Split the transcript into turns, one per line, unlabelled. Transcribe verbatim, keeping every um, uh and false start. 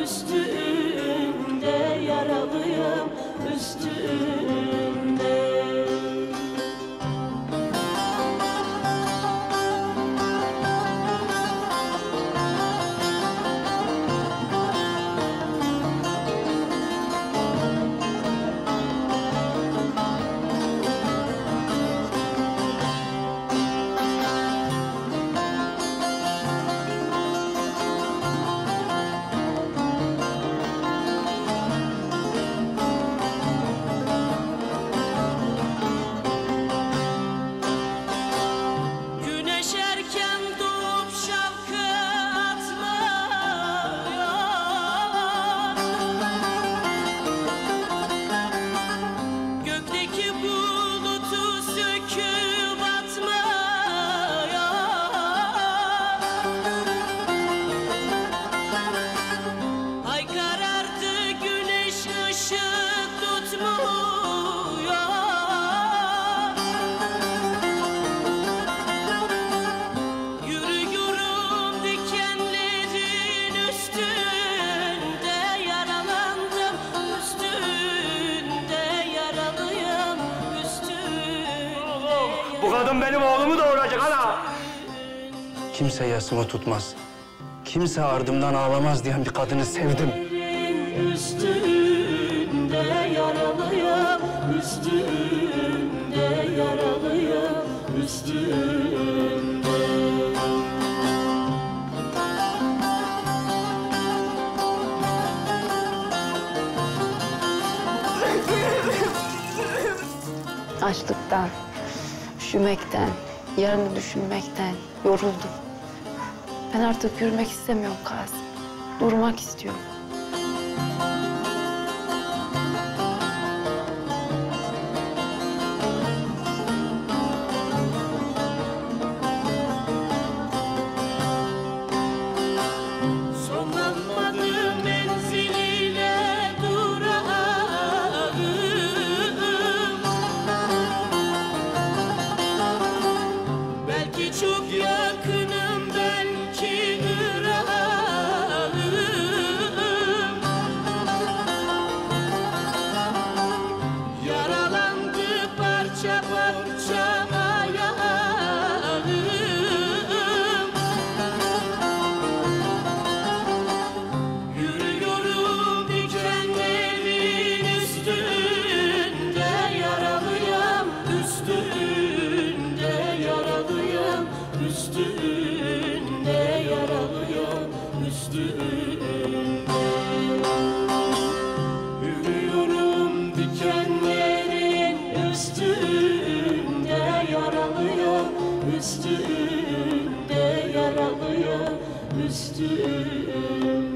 üstünde yaralıyım, üstünde.
Bu kadın benim oğlumu doğuracak ana.
Kimse yasımı tutmaz, kimse ardımdan ağlamaz diyen bir kadını sevdim.
Üstünde yaralıyım, üstünde yaralıyım, üstünde.
Açlıktan, üşümekten, yarını düşünmekten yoruldum. Ben artık yürümek istemiyorum Kasım. Durmak istiyorum.
Sonlanmadı menziliyle durağım. Belki çok yakınım, belki ırağım. Yaralandı parça parça ayağım. Yürüyorum dikenlerin üstünde yaralıyım, üstünde yaralıyım, üstünde yaralıyım, üstünde. Yürüyorum dikenlerin üstünde yaralıyım, üstünde yaralıyım, üstünde.